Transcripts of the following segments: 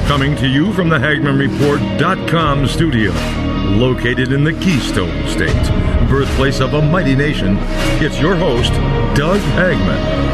Coming to you from the HagmannReport.com studio, located in the Keystone State, birthplace of a mighty nation, it's your host, Doug Hagmann.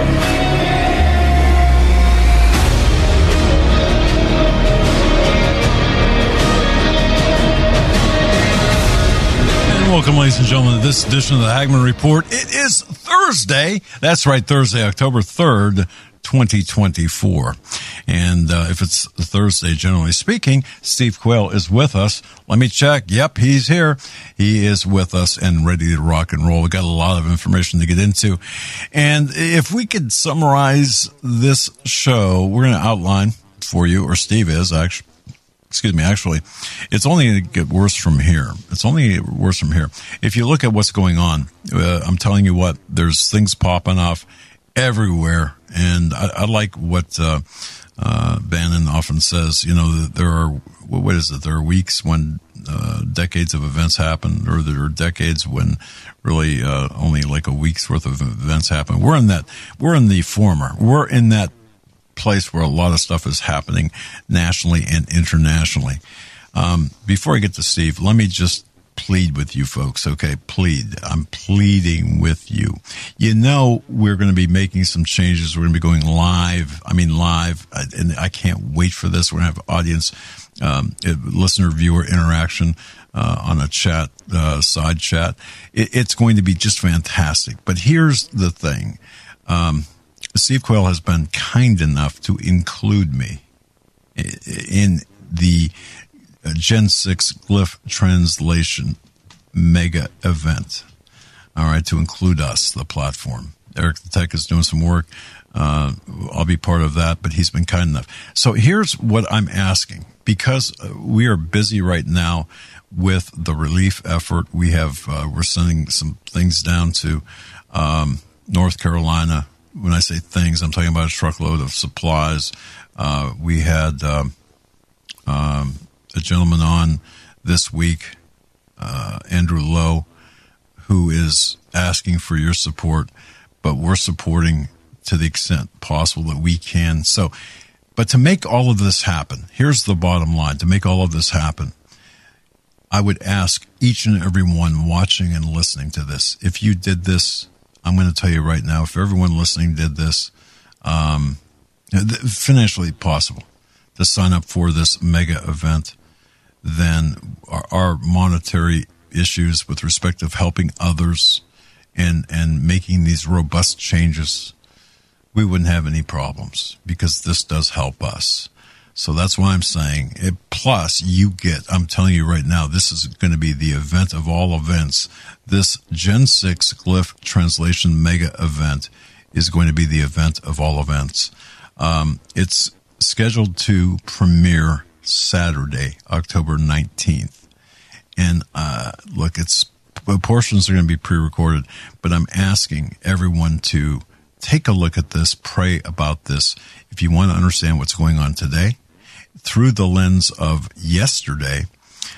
Welcome, ladies and gentlemen, to this edition of the Hagmann Report. It is Thursday. That's right, Thursday, October 3rd, 2024. And if it's Thursday, generally speaking, Steve Quayle is with us. Let me check. Yep, he's here. He is with us and ready to rock and roll. We've got a lot of information to get into. And if we could summarize this show, we're going to outline for you, or Steve is, actually. Actually, it's only going to get worse from here. If you look at what's going on, I'm telling you what, there's things popping off everywhere. And I like what Bannon often says, you know, there are weeks when decades of events happen, or there are decades when really only like a week's worth of events happen. We're in the former. We're in that place where a lot of stuff is happening nationally and internationally. Before I get to Steve, let me just plead with you folks, okay? I'm pleading with you. You know, we're going to be making some changes. We're going to be going live. And I can't wait for this. We're going to have audience, listener-viewer interaction on a chat, side chat. It's going to be just fantastic. But here's the thing. Steve Quayle has been kind enough to include me in the Gen 6 Glyph Translation mega event. All right, to include us, the platform. Eric the Tech is doing some work. I'll be part of that, but he's been kind enough. So here's what I'm asking. Because we are busy right now with the relief effort, we're sending some things down to North Carolina. When I say things, I'm talking about a truckload of supplies. We had a gentleman on this week, Andrew Lowe, who is asking for your support, but we're supporting to the extent possible that we can. So, but to make all of this happen, here's the bottom line. To make all of this happen, I would ask each and every one watching and listening to this, if you did this, I'm going to tell you right now, if everyone listening did this, financially possible, to sign up for this mega event, then our monetary issues with respect of helping others and making these robust changes, we wouldn't have any problems because this does help us. So that's why I'm saying it. Plus, I'm telling you right now, this is going to be the event of all events. This Gen 6 Glyph Translation mega event is going to be the event of all events. It's scheduled to premiere Saturday, October 19th. And look, portions are going to be pre-recorded, but I'm asking everyone to take a look at this, pray about this. If you want to understand what's going on today, through the lens of yesterday,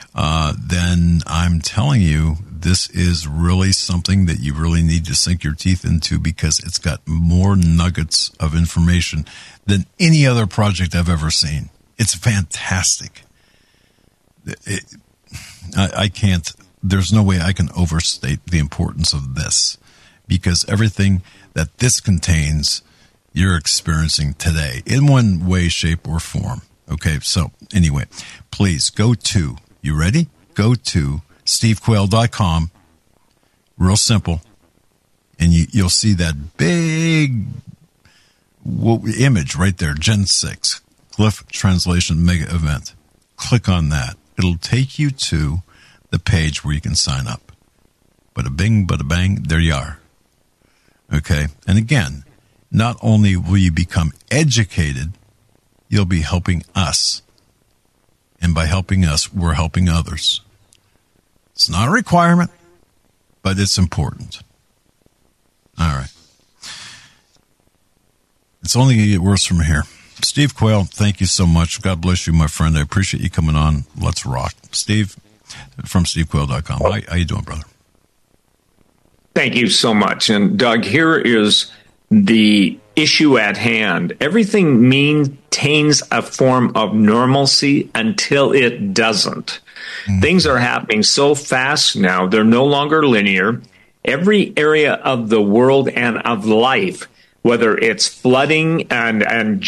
then I'm telling you, this is really something that you really need to sink your teeth into because it's got more nuggets of information than any other project I've ever seen. It's fantastic. There's no way I can overstate the importance of this because everything that this contains, you're experiencing today in one way, shape, or form. Okay, so anyway, please you ready? Go to stevequayle.com, real simple, and you'll see that big image right there, Gen 6, Glyph Translation Mega Event. Click on that. It'll take you to the page where you can sign up. Bada bing, bada bang, there you are. Okay, and again, not only will you become educated, you'll be helping us. And by helping us, we're helping others. It's not a requirement, but it's important. All right. It's only going to get worse from here. Steve Quayle, thank you so much. God bless you, my friend. I appreciate you coming on. Let's rock. Steve, from stevequayle.com. How you doing, brother? Thank you so much. And Doug, here is the issue at hand. Everything maintains a form of normalcy until it doesn't. Things are happening so fast now, they're no longer linear. Every area of the world and of life, whether it's flooding and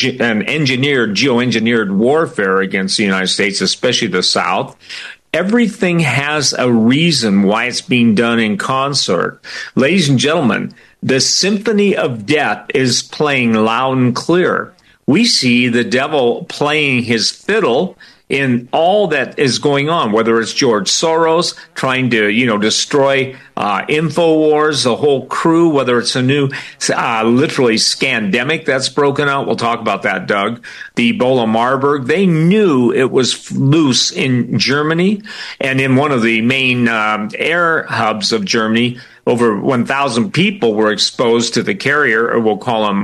geoengineered warfare against the United States, especially the South, everything has a reason why it's being done in concert. Ladies and gentlemen, the symphony of death is playing loud and clear. We see the devil playing his fiddle in all that is going on, whether it's George Soros trying to, destroy InfoWars, the whole crew, whether it's a new, literally scandemic that's broken out. We'll talk about that, Doug. The Ebola Marburg, they knew it was loose in Germany and in one of the main air hubs of Germany. Over 1,000 people were exposed to the carrier, or we'll call them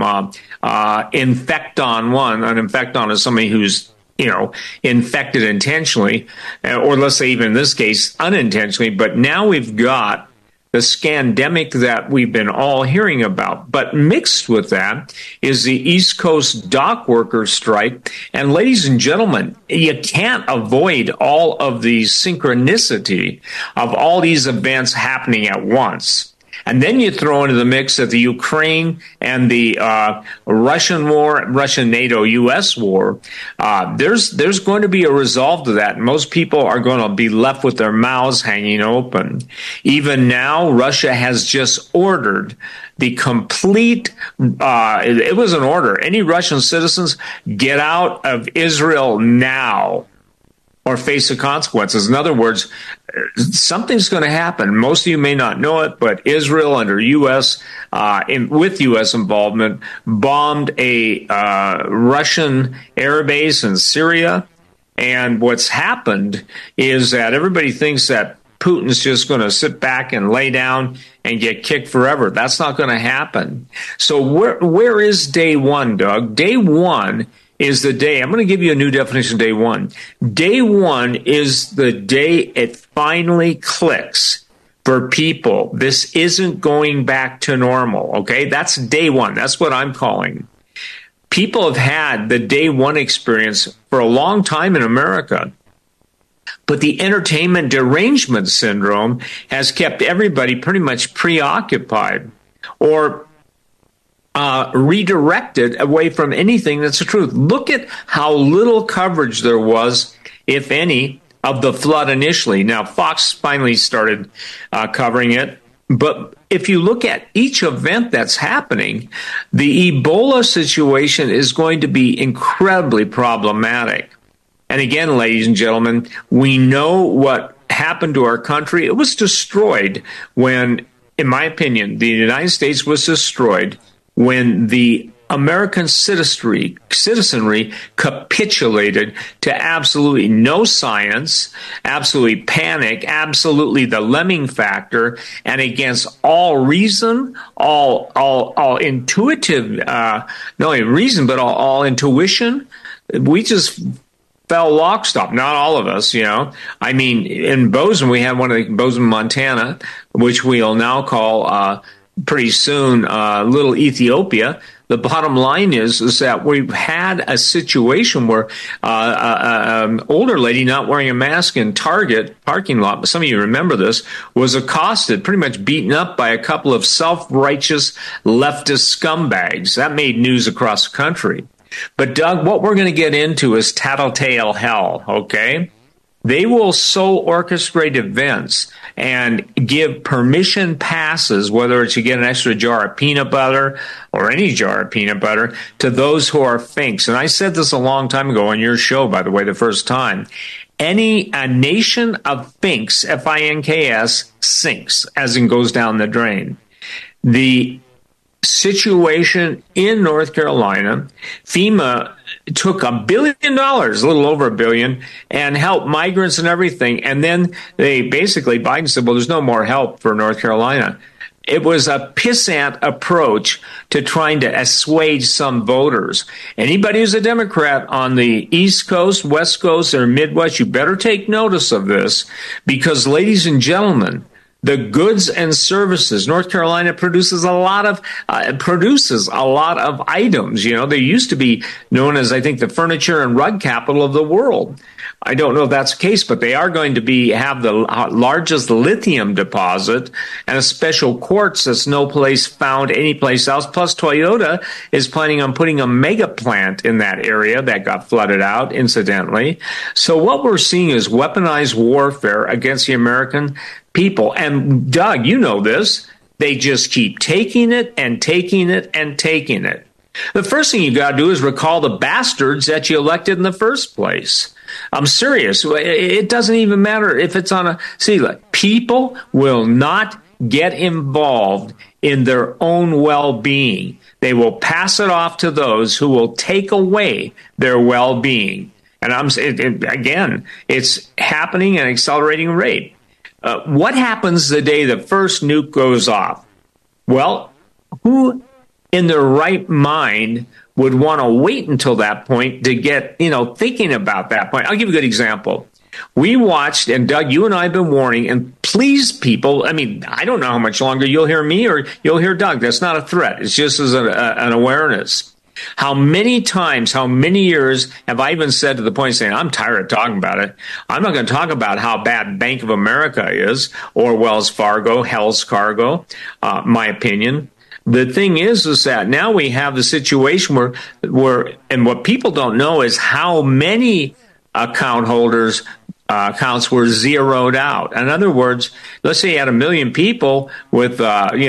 Infecton 1. An Infecton is somebody who's infected intentionally, or let's say even in this case, unintentionally. But now we've got the scandemic that we've been all hearing about. But mixed with that is the East Coast dock workers strike. And ladies and gentlemen, you can't avoid all of the synchronicity of all these events happening at once. And then you throw into the mix that the Ukraine and the Russian war, Russian NATO-U.S. war, there's going to be a resolve to that. Most people are going to be left with their mouths hanging open. Even now, Russia has just ordered the complete, it was an order. Any Russian citizens, get out of Israel now, or face the consequences. In other words, something's going to happen. Most of you may not know it, but Israel, under U.S. With U.S. involvement, bombed a Russian air base in Syria. And what's happened is that everybody thinks that Putin's just going to sit back and lay down and get kicked forever. That's not going to happen. So where is day one, Doug? Day one is the day. I'm going to give you a new definition of day one. Day one is the day it finally clicks for people. This isn't going back to normal, okay? That's day one. That's what I'm calling. People have had the day one experience for a long time in America. But the entertainment derangement syndrome has kept everybody pretty much preoccupied or redirected away from anything that's the truth. Look at how little coverage there was, if any, of the flood initially. Now, Fox finally started covering it. But if you look at each event that's happening, the Ebola situation is going to be incredibly problematic. And again, ladies and gentlemen, we know what happened to our country. It was destroyed when, in my opinion, the United States was destroyed when the American citizenry capitulated to absolutely no science, absolutely panic, absolutely the lemming factor, and against all reason, all intuitive, not only reason, but all intuition. We just fell lockstep. Not all of us, I mean, in Bozeman, we had one of the Bozeman, Montana, which we'll now call pretty soon Little Ethiopia. The bottom line is that we've had a situation where an older lady not wearing a mask in Target parking lot, but some of you remember this, was accosted, pretty much beaten up by a couple of self-righteous leftist scumbags. That made news across the country. But Doug, what we're going to get into is tattletale hell, okay? They will so orchestrate events and give permission passes, whether it's you get an extra jar of peanut butter or any jar of peanut butter, to those who are finks. And I said this a long time ago on your show, by the way, the first time. A nation of finks, F-I-N-K-S, sinks, as in goes down the drain. The situation in North Carolina, FEMA took $1 billion, a little over $1 billion, and helped migrants and everything. And then Biden said, well, there's no more help for North Carolina. It was a pissant approach to trying to assuage some voters. Anybody who's a Democrat on the East Coast, West Coast, or Midwest, you better take notice of this, because, ladies and gentlemen, the goods and services. North Carolina produces a lot of items. You know, they used to be known as, I think, the furniture and rug capital of the world. I don't know if that's the case, but they are going to have the largest lithium deposit and a special quartz that's no place found anyplace else. Plus, Toyota is planning on putting a mega plant in that area that got flooded out, incidentally. So what we're seeing is weaponized warfare against the American people. And Doug, you know this. They just keep taking it and taking it and taking it. The first thing you got to do is recall the bastards that you elected in the first place. I'm serious. It doesn't even matter if it's on a... See, look, people will not get involved in their own well-being. They will pass it off to those who will take away their well-being. And again, it's happening at an accelerating rate. What happens the day the first nuke goes off? Well, who in their right mind would want to wait until that point to get, thinking about that point? I'll give you a good example. We watched, and Doug, you and I have been warning, and please, people, I mean, I don't know how much longer you'll hear me or you'll hear Doug. That's not a threat. It's just as an awareness. How many times, how many years have I even said to the point of saying, I'm tired of talking about it. I'm not going to talk about how bad Bank of America is or Wells Fargo, Wells Fargo, my opinion. The thing is that now we have the situation where, and what people don't know is how many account holders accounts were zeroed out. In other words, let's say you had 1 million people with,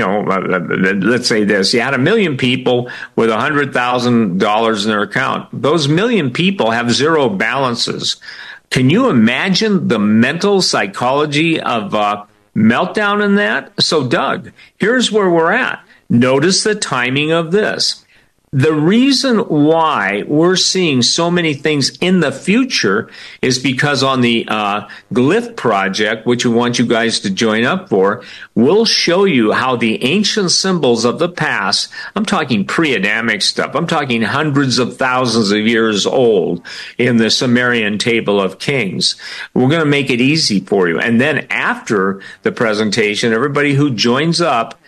let's say this, you had 1 million people with $100,000 in their account. Those 1 million people have zero balances. Can you imagine the mental psychology of meltdown in that? So, Doug, here's where we're at. Notice the timing of this. The reason why we're seeing so many things in the future is because on the Glyph project, which we want you guys to join up for, we'll show you how the ancient symbols of the past, I'm talking pre-Adamic stuff, I'm talking hundreds of thousands of years old in the Sumerian Table of Kings. We're going to make it easy for you. And then after the presentation, everybody who joins up,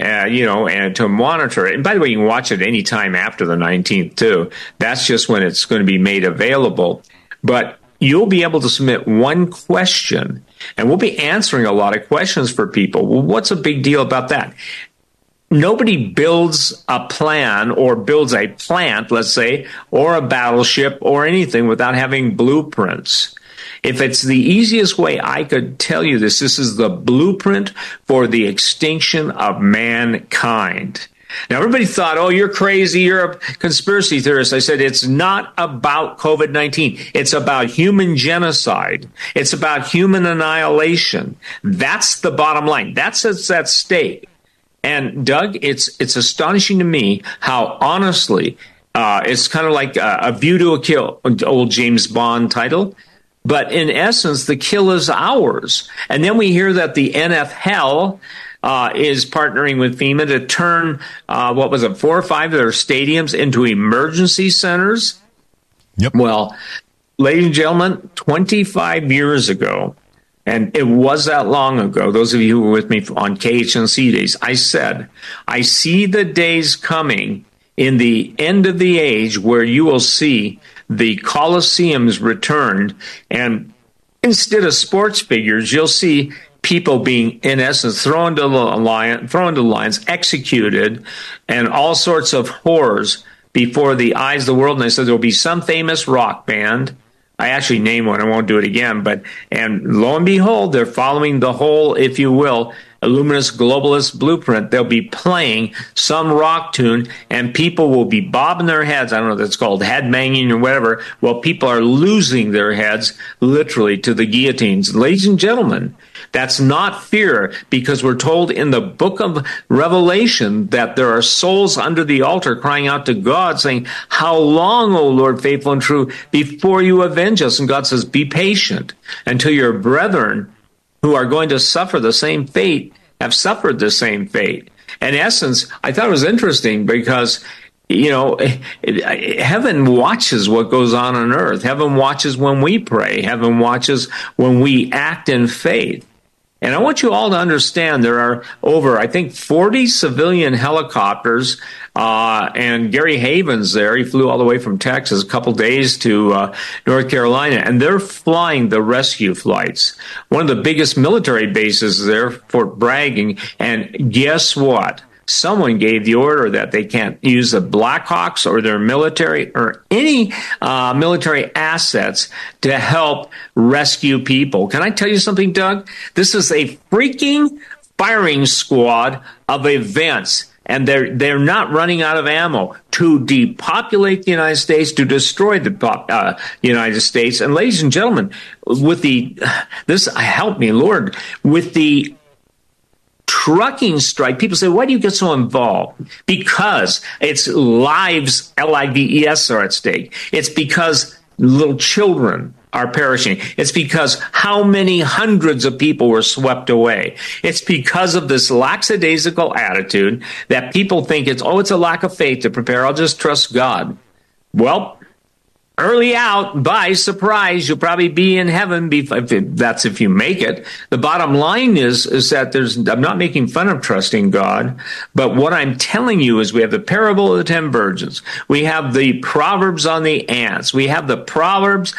and to monitor it. And by the way, you can watch it any time after the 19th, too. That's just when it's going to be made available. But you'll be able to submit one question, and we'll be answering a lot of questions for people. Well, what's a big deal about that? Nobody builds a plan or builds a plant, let's say, or a battleship or anything without having blueprints. If it's the easiest way I could tell you this is the blueprint for the extinction of mankind. Now, everybody thought, oh, you're crazy, you're a conspiracy theorist. I said, it's not about COVID-19. It's about human genocide. It's about human annihilation. That's the bottom line. That's what's at stake. And, Doug, it's astonishing to me how honestly, it's kind of like A View to a Kill, old James Bond title. But in essence, the kill is ours. And then we hear that the NFL is partnering with FEMA to turn, 4 or 5 of their stadiums into emergency centers. Yep. Well, ladies and gentlemen, 25 years ago, and it was that long ago, those of you who were with me on KHNC days, I said, I see the days coming in the end of the age where you will see the Colosseums returned, and instead of sports figures, you'll see people being, in essence, thrown to lions, executed, and all sorts of horrors before the eyes of the world. And I said there'll be some famous rock band. I actually named one. I won't do it again. And lo and behold, they're following the whole, if you will, Illuminous globalist blueprint. They'll be playing some rock tune, and people will be bobbing their heads. I don't know if that's called head banging or whatever. Well, people are losing their heads literally to the guillotines. Ladies and gentlemen, that's not fear, because we're told in the book of Revelation that there are souls under the altar crying out to God, saying, how long, O Lord, faithful and true, before you avenge us? And God says, be patient until your brethren who are going to suffer the same fate have suffered the same fate. In essence, I thought it was interesting because, heaven watches what goes on earth. Heaven watches when we pray. Heaven watches when we act in faith. And I want you all to understand there are over, I think, 40 civilian helicopters. And Gary Havens there, he flew all the way from Texas a couple days to North Carolina, and they're flying the rescue flights. One of the biggest military bases there, Fort Bragg. And guess what? Someone gave the order that they can't use the Blackhawks or their military or any military assets to help rescue people. Can I tell you something, Doug? This is a freaking firing squad of events. And they're not running out of ammo to depopulate the United States, to destroy the United States. And ladies and gentlemen, with help me, Lord, with the trucking strike, people say, why do you get so involved? Because it's lives, Lives, are at stake. It's because little children are perishing. It's because how many hundreds of people were swept away. It's because of this lackadaisical attitude that people think it's a lack of faith to prepare. I'll just trust God. Well, early out, by surprise, you'll probably be in heaven. That's if you make it. The bottom line is that I'm not making fun of trusting God, but what I'm telling you is we have the parable of the 10 virgins. We have the proverbs on the ants. We have the proverbs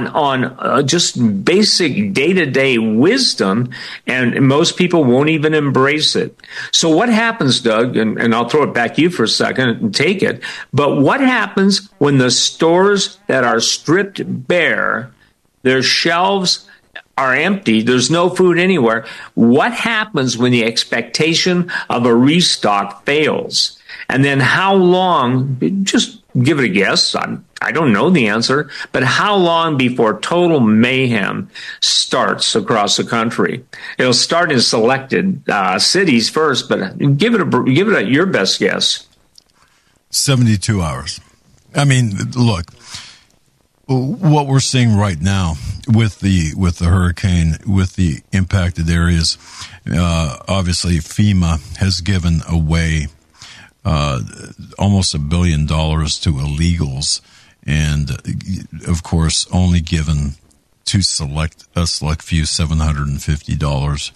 on just basic day-to-day wisdom, and most people won't even embrace it. So what happens, Doug, and I'll throw it back to you for a second and take it, but what happens when the stores that are stripped bare, their shelves are empty, there's no food anywhere? What happens when the expectation of a restock fails? And then how long, just give it a guess, I don't know the answer, but how long before total mayhem starts across the country? It'll start in selected cities first, but give it your best guess. 72 hours. I mean, look, what we're seeing right now with the hurricane, with the impacted areas, obviously FEMA has given away almost $1 billion to illegals, and of course only given to a select few $750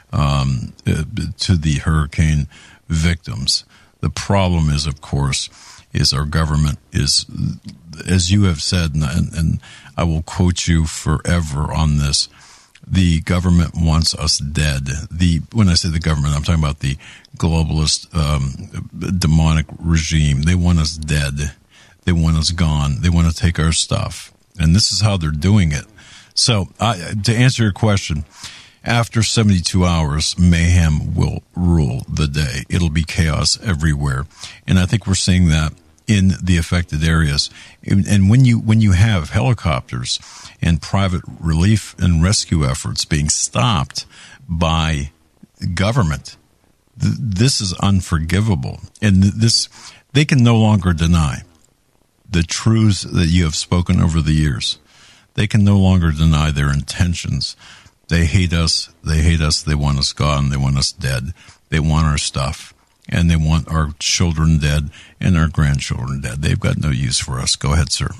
to the hurricane victims. The problem is, of course, is our government is, as you have said, and I will quote you forever on this, the government wants us dead. When I say the government, I'm talking about the globalist demonic regime. They want us dead. They want us gone. They want to take our stuff. And this is how they're doing it. So to answer your question, after 72 hours, mayhem will rule the day. It'll be chaos everywhere. And I think we're seeing that in the affected areas. And when you have helicopters and private relief and rescue efforts being stopped by government, this is unforgivable. And they can no longer deny the truths that you have spoken over the years. They can no longer deny their intentions. They hate us. They hate us. They want us gone. They want us dead. They want our stuff. And they want our children dead and our grandchildren dead. They've got no use for us. Go ahead, sir.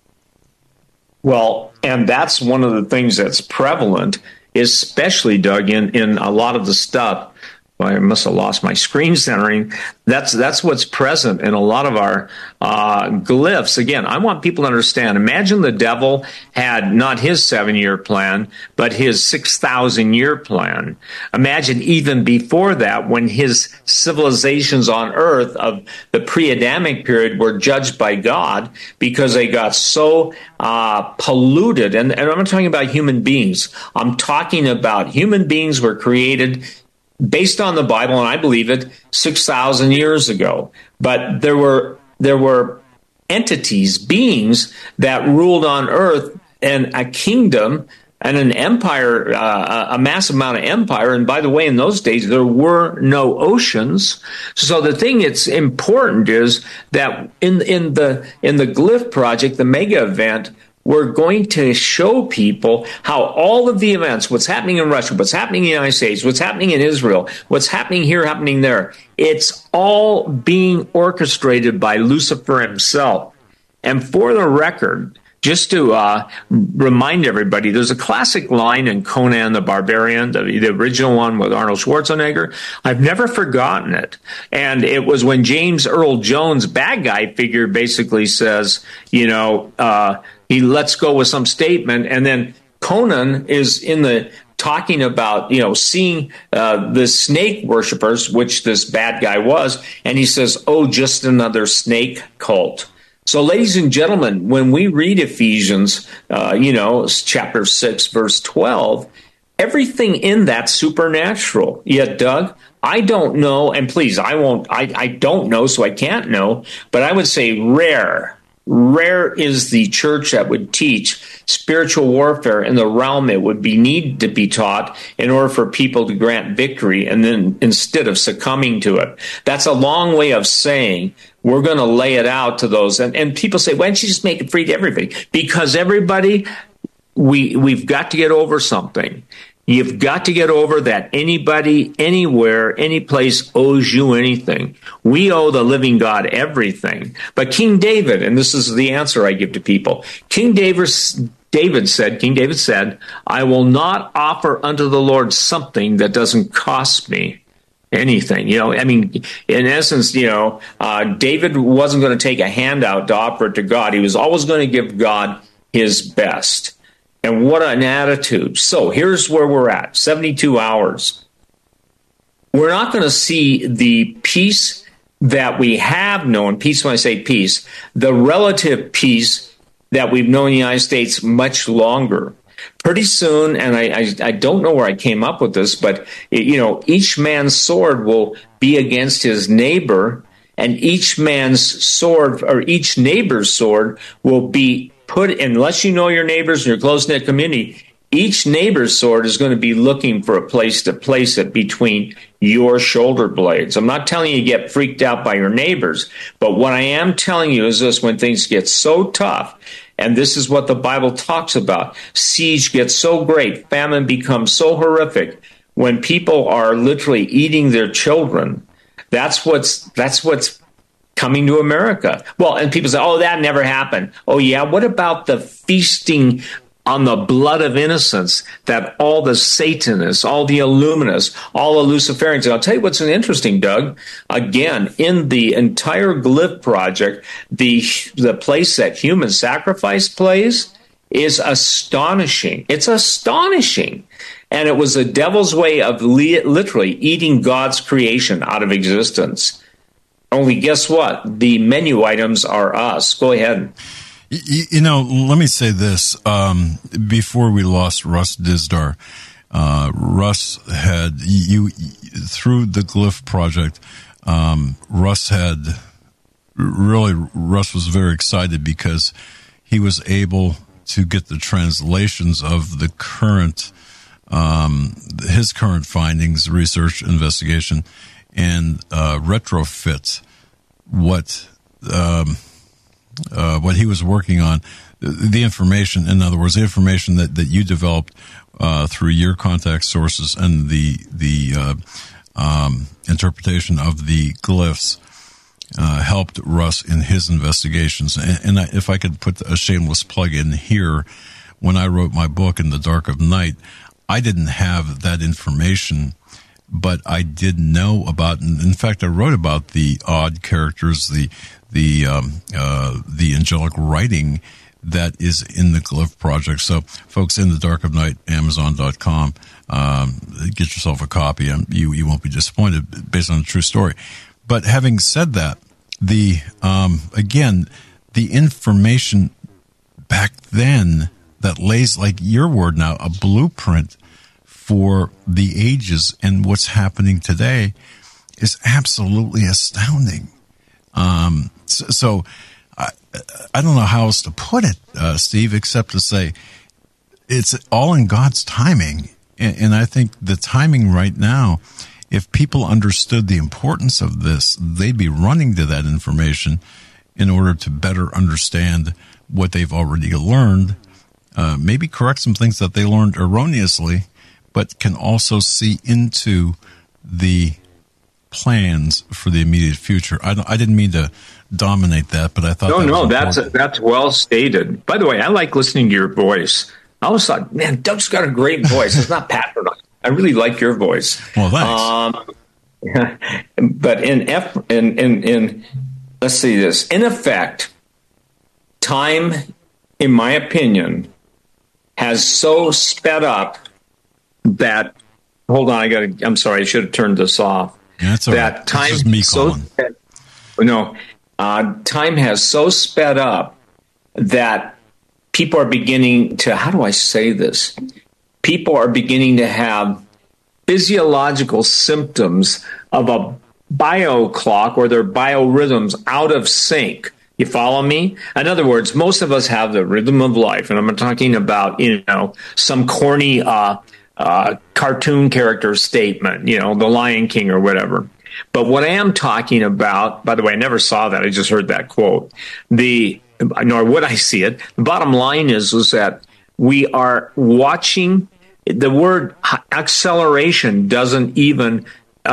Well, and that's one of the things that's prevalent, especially, Doug, in a lot of the stuff. Well, I must have lost my screen centering. That's what's present in a lot of our glyphs. Again, I want people to understand. Imagine the devil had not his 7-year plan, but his 6,000-year plan. Imagine even before that, when his civilizations on Earth of the pre-Adamic period were judged by God because they got so polluted. And I'm not talking about human beings. I'm talking about human beings were created based on the Bible, and I believe it, 6,000 years ago. But there were entities, beings that ruled on earth, and a kingdom and an empire, a massive amount of empire. And by the way, in those days, there were no oceans. So the thing that's important is that in the Glyph Project, the mega event, we're going to show people how all of the events, what's happening in Russia, what's happening in the United States, what's happening in Israel, what's happening here, happening there, it's all being orchestrated by Lucifer himself. And for the record, just to remind everybody, there's a classic line in Conan the Barbarian, the original one with Arnold Schwarzenegger. I've never forgotten it. And it was when James Earl Jones, bad guy figure, basically says, he lets go with some statement, and then Conan is in the talking about, seeing the snake worshipers, which this bad guy was, and he says, "Oh, just another snake cult." So, ladies and gentlemen, when we read Ephesians, chapter 6, verse 12, everything in that's supernatural. Yet, Doug, I don't know, and please, I don't know, so I can't know, but I would say rare is the church that would teach spiritual warfare in the realm it would need to be taught in order for people to grant victory, and then instead of succumbing to it. That's a long way of saying we're going to lay it out to those. And people say, why don't you just make it free to everybody? Because everybody, we've got to get over something. You've got to get over that anybody, anywhere, any place owes you anything. We owe the living God everything. But King David, and this is the answer I give to people, King David said, "I will not offer unto the Lord something that doesn't cost me anything." In essence, David wasn't going to take a handout to offer it to God. He was always going to give God his best. And what an attitude. So here's where we're at, 72 hours. We're not going to see the peace that we have known, peace when I say peace, the relative peace that we've known in the United States much longer. Pretty soon, and I don't know where I came up with this, but each man's sword will be against his neighbor, and each man's sword or each neighbor's sword will be put, unless you know your neighbors and your close-knit community, each neighbor's sword is going to be looking for a place to place it between your shoulder blades. I'm not telling you to get freaked out by your neighbors, but what I am telling you is this: when things get so tough, and this is what the Bible talks about, siege gets so great, famine becomes so horrific, when people are literally eating their children, that's what's coming to America. Well, and people say, "Oh, that never happened." Oh, yeah. What about the feasting on the blood of innocents that all the Satanists, all the Illuminists, all the Luciferians, and I'll tell you what's interesting, Doug. Again, in the entire Glyph project, the place that human sacrifice plays is astonishing. It's astonishing. And it was the devil's way of literally eating God's creation out of existence. Only guess what? The menu items are us. Go ahead. Let me say this. Before we lost Russ Dizdar, Russ had, through the Glyph project, Russ was very excited because he was able to get the translations of the current, his current findings, research, investigation, and retrofit what he was working on, the information, in other words, the information that you developed through your contact sources and the interpretation of the glyphs helped Russ in his investigations. And if I could put a shameless plug in here, when I wrote my book, In the Dark of Night, I didn't have that information, but I did know about, in fact, I wrote about the odd characters, the angelic writing that is in the Glyph project. So, folks, In the Dark of Night, Amazon.com, get yourself a copy. You won't be disappointed, based on a true story. But having said that, again, the information back then that lays, like your word now, a blueprint for the ages and what's happening today is absolutely astounding. So I don't know how else to put it, Steve, except to say it's all in God's timing. And I think the timing right now, if people understood the importance of this, they'd be running to that information in order to better understand what they've already learned, maybe correct some things that they learned erroneously, but can also see into the plans for the immediate future. I didn't mean to dominate that, but I thought that's well stated. By the way, I like listening to your voice. I always thought, man, Doug's got a great voice. It's not patronizing. I really like your voice. Well, thanks. But in let's see this. In effect, time, in my opinion, has so sped up that. Hold on, I'm sorry. I should have turned this off. Yeah, that's all right. Time this is me calling. Time has so sped up that people are beginning to. How do I say this? People are beginning to have physiological symptoms of a bio clock or their biorhythms out of sync. You follow me? In other words, most of us have the rhythm of life, and I'm talking about some corny cartoon character statement, the Lion King or whatever. But what I am talking about, by the way, I never saw that. I just heard that quote. Nor would I see it. The bottom line is that we are watching. The word acceleration isn't even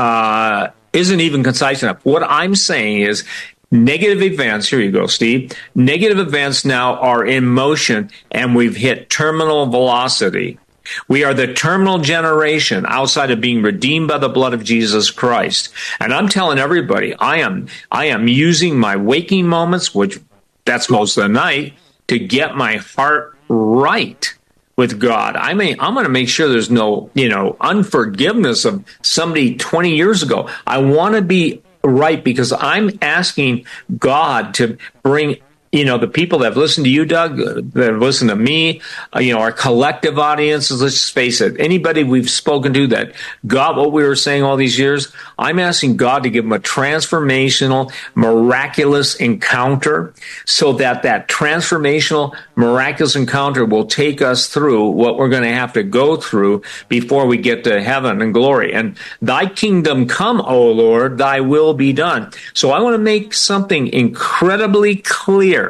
concise enough. What I'm saying is negative events. Here you go, Steve. Negative events now are in motion, and we've hit terminal velocity. We are the terminal generation outside of being redeemed by the blood of Jesus Christ. And I'm telling everybody, I am using my waking moments, which that's most of the night, to get my heart right with God. I'm going to make sure there's no, unforgiveness of somebody 20 years ago. I want to be right because I'm asking God to bring the people that have listened to you, Doug, that have listened to me, our collective audiences, let's just face it, anybody we've spoken to that got what we were saying all these years, I'm asking God to give them a transformational, miraculous encounter so that transformational, miraculous encounter will take us through what we're going to have to go through before we get to heaven and glory. And thy kingdom come, O Lord, thy will be done. So I want to make something incredibly clear.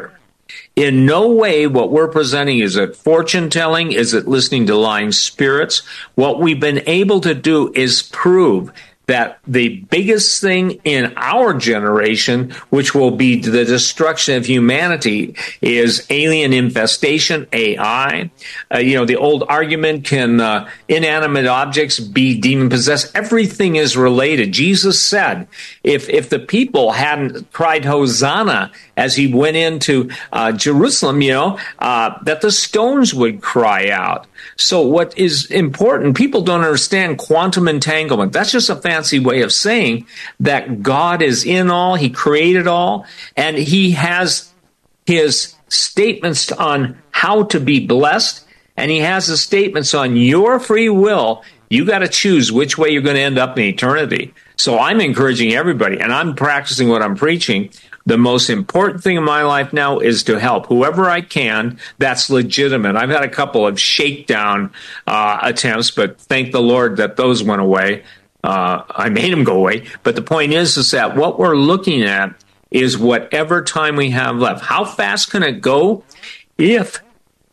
In no way what we're presenting is it fortune telling, is it listening to lying spirits. What we've been able to do is prove that the biggest thing in our generation, which will be the destruction of humanity, is alien infestation, AI. The old argument, can inanimate objects be demon-possessed? Everything is related. Jesus said, if the people hadn't cried Hosanna as he went into Jerusalem, that the stones would cry out. So what is important, people don't understand quantum entanglement. That's just a fancy way of saying that God is in all, he created all, and he has his statements on how to be blessed, and he has his statements on your free will. You got to choose which way you're going to end up in eternity. So I'm encouraging everybody, and I'm practicing what I'm preaching. The most important thing in my life now is to help whoever I can. That's legitimate. I've had a couple of shakedown attempts, but thank the Lord that those went away. I made them go away. But the point is that what we're looking at is whatever time we have left. How fast can it go? If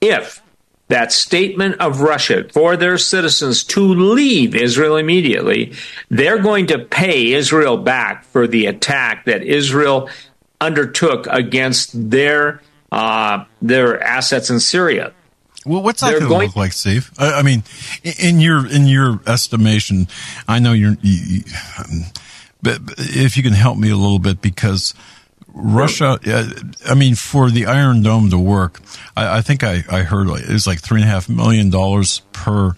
that statement of Russia for their citizens to leave Israel immediately, they're going to pay Israel back for the attack that Israel undertook against their assets in Syria. Well, what's that going to look like, Steve? I mean, in your estimation, I know but if you can help me a little bit, because Russia, for the Iron Dome to work, I think I heard it was like $3.5 million per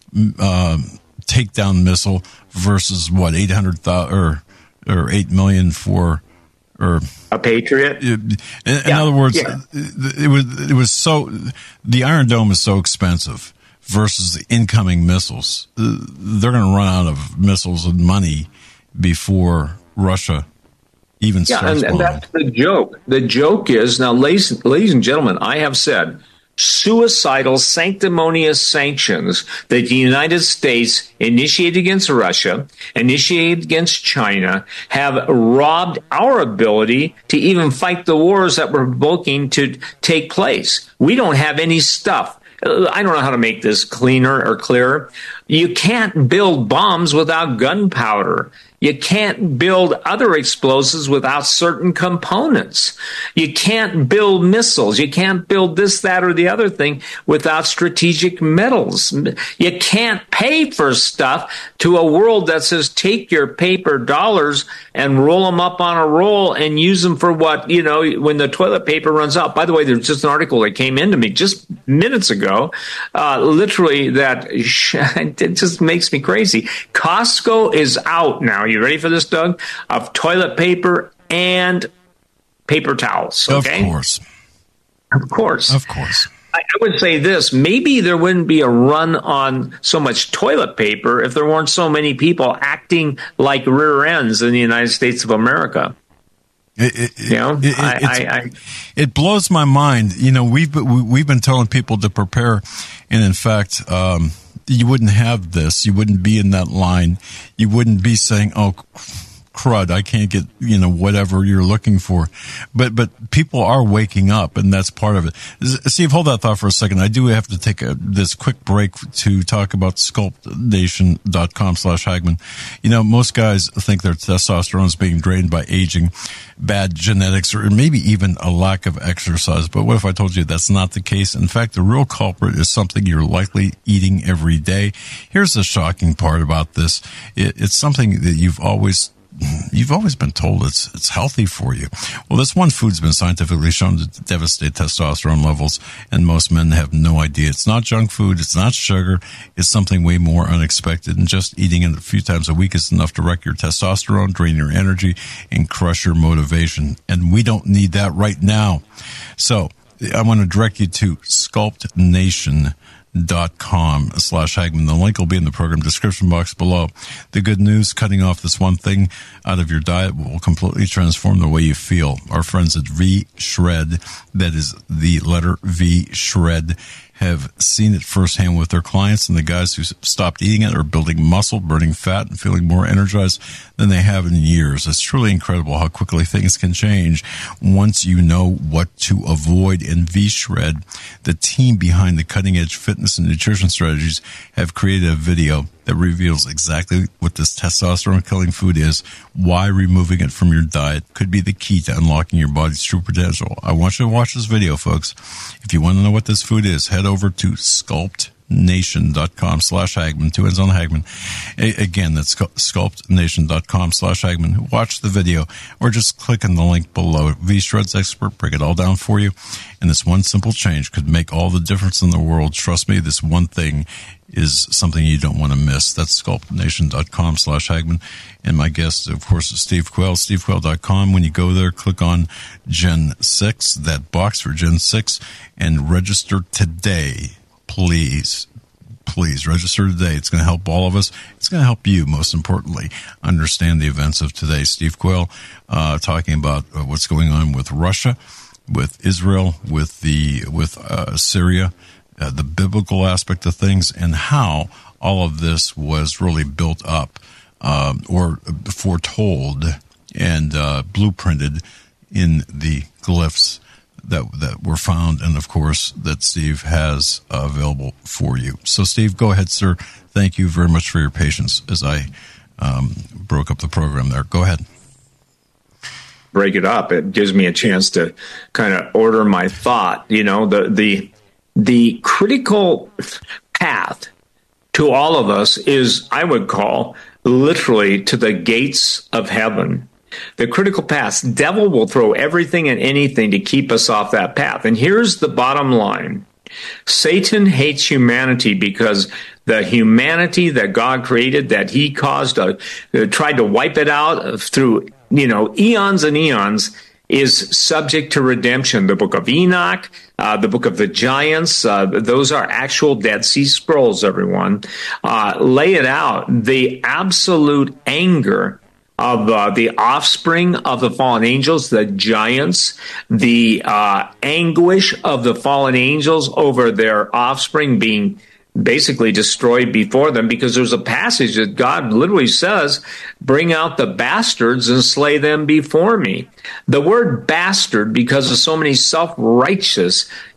takedown missile versus what, 800,000 or 8 million for. Or a Patriot. In other words, it was so, the Iron Dome is so expensive versus the incoming missiles. They're going to run out of missiles and money before Russia even starts. And that's the joke. The joke is, now, ladies and gentlemen, I have said suicidal, sanctimonious sanctions that the United States initiated against Russia, initiated against China, have robbed our ability to even fight the wars that we're provoking to take place. We don't have any stuff. I don't know how to make this cleaner or clearer. You can't build bombs without gunpowder. You can't build other explosives without certain components. You can't build missiles. You can't build this, that, or the other thing without strategic metals. You can't pay for stuff to a world that says take your paper dollars and roll them up on a roll and use them for what, when the toilet paper runs out. By the way, there's just an article that came into me just minutes ago, literally that it just makes me crazy. Costco is out now. You ready for this, Doug? Of toilet paper and paper towels. Okay? Of course. I would say this, maybe there wouldn't be a run on so much toilet paper if there weren't so many people acting like rear ends in the United States of America. It blows my mind. We've been telling people to prepare, and in fact, you wouldn't have this. You wouldn't be in that line. You wouldn't be saying, "Oh, crud, I can't get, whatever you're looking for." But people are waking up, and that's part of it. Steve, hold that thought for a second. I do have to take this quick break to talk about sculptnation.com/Hagmann. Most guys think their testosterone is being drained by aging, bad genetics, or maybe even a lack of exercise. But what if I told you that's not the case? In fact, the real culprit is something you're likely eating every day. Here's the shocking part about this. It's something that you've always been told it's healthy for you. Well, this one food's been scientifically shown to devastate testosterone levels, and most men have no idea. It's not junk food. It's not sugar. It's something way more unexpected, and just eating it a few times a week is enough to wreck your testosterone, drain your energy, and crush your motivation. And we don't need that right now. So I want to direct you to sculptnation.com/Hagmann. The link will be in the program description box below. The good news, cutting off this one thing out of your diet will completely transform the way you feel. Our friends at V-Shred, that is the letter V, Shred, have seen it firsthand with their clients, and the guys who stopped eating it are building muscle, burning fat, and feeling more energized than they have in years. It's truly incredible how quickly things can change once you know what to avoid. In V-Shred, the team behind the cutting-edge fitness and nutrition strategies have created a video that reveals exactly what this testosterone-killing food is, why removing it from your diet could be the key to unlocking your body's true potential. I want you to watch this video, folks. If you want to know what this food is, head over to sculptnation.com/Hagmann, 2 N's on Hagmann. Again, that's sculptnation.com/Hagmann. Watch the video or just click on the link below. V-Shred's expert break it all down for you. And this one simple change could make all the difference in the world. Trust me, this one thing is something you don't want to miss. That's sculptnation.com/Hagmann. And my guest, of course, is Steve Quayle, stevequayle.com. When you go there, click on Gen 6, that box for Gen 6, and register today. Please register today. It's going to help all of us. It's going to help you, most importantly, understand the events of today. Steve Quayle talking about what's going on with Russia, with Israel, with Syria, the biblical aspect of things, and how all of this was really built up or foretold and blueprinted in the glyphs that were found, and of course that Steve has available for you. So Steve, go ahead, sir. Thank you very much for your patience as I broke up the program there. Go ahead. Break it up. It gives me a chance to kind of order my thought. The critical path to all of us is, I would call, literally to the gates of heaven. The critical path. Devil will throw everything and anything to keep us off that path. And here's the bottom line. Satan hates humanity because the humanity that God created, that he caused, tried to wipe it out through, eons and eons, is subject to redemption. The book of Enoch, the book of the giants, those are actual Dead Sea Scrolls, everyone. Lay it out. The absolute anger of the offspring of the fallen angels, the giants, the anguish of the fallen angels over their offspring being basically destroyed before them, because there's a passage that God literally says, bring out the bastards and slay them before me. The word bastard, because of so many self-righteous,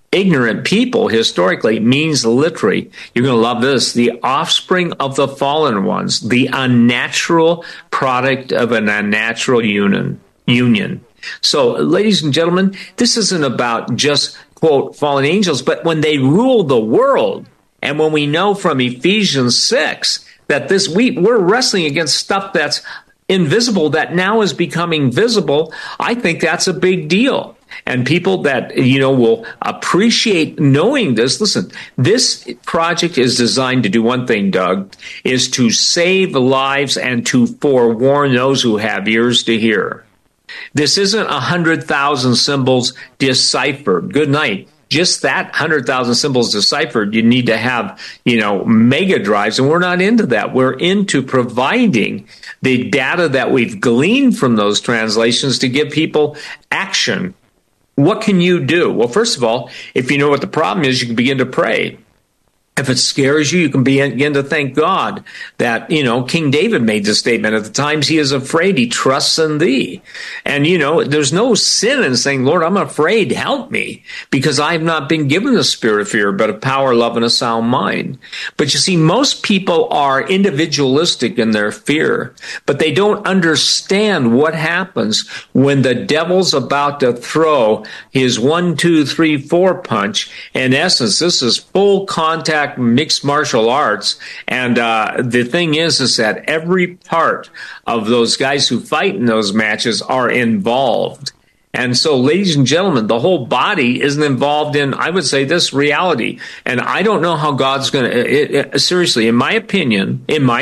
ignorant people historically means literally, you're going to love this, the offspring of the fallen ones, the unnatural product of an unnatural union. So, ladies and gentlemen, this isn't about just, quote, fallen angels, but when they rule the world, and when we know from Ephesians 6 that we're wrestling against stuff that's invisible that now is becoming visible, I think that's a big deal. And people that, will appreciate knowing this, listen, this project is designed to do one thing, Doug, is to save lives and to forewarn those who have ears to hear. This isn't 100,000 symbols deciphered. Good night. Just that 100,000 symbols deciphered, you need to have, mega drives, and we're not into that. We're into providing the data that we've gleaned from those translations to give people action. What can you do? Well, first of all, if you know what the problem is, you can begin to pray. If it scares you, you can begin to thank God that, King David made this statement. At the times he is afraid, he trusts in thee. And, there's no sin in saying, Lord, I'm afraid, help me, because I have not been given the spirit of fear, but of power, love, and a sound mind. But you see, most people are individualistic in their fear, but they don't understand what happens when the devil's about to throw his 1, 2, 3, 4 punch. In essence, this is full contact mixed martial arts, and the thing is that every part of those guys who fight in those matches are involved. And so, ladies and gentlemen, the whole body isn't involved in, I would say, this reality. And I don't know how God's going to, seriously, in my opinion,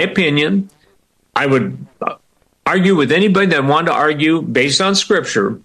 I would argue with anybody that wanted to argue based on Scripture,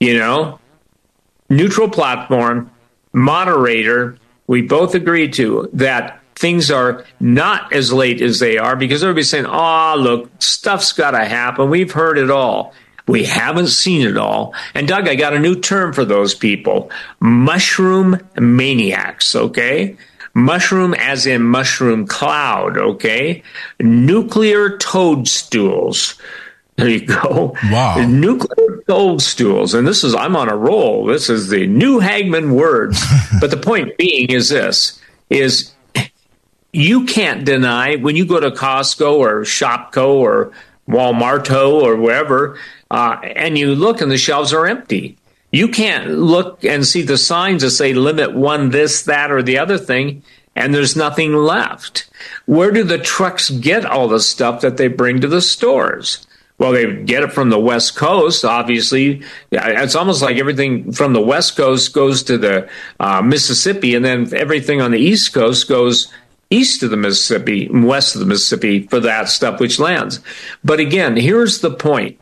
neutral platform, moderator. We both agreed to that things are not as late as they are because everybody's saying, look, stuff's got to happen. We've heard it all. We haven't seen it all. And Doug, I got a new term for those people, mushroom maniacs, okay? Mushroom as in mushroom cloud, okay? Nuclear toadstools. There you go. Wow. Nuclear toadstools. And I'm on a roll. This is the new Hagmann words. But the point being is this, is you can't deny when you go to Costco or Shopko or Walmarto or wherever, and you look and the shelves are empty. You can't look and see the signs that say limit one, this, that, or the other thing, and there's nothing left. Where do the trucks get all the stuff that they bring to the stores? Well, they get it from the West Coast, obviously. It's almost like everything from the West Coast goes to the Mississippi, and then everything on the East Coast goes east of the Mississippi, west of the Mississippi for that stuff which lands. But again, here's the point.